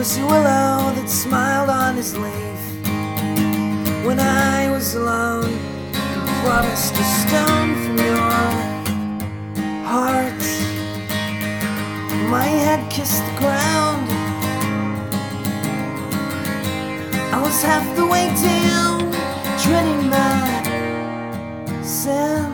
pussy willow that smiled on his leaf when I was alone, and promised a stone from your heart. My head kissed the ground. I was half the way down, treading my sand.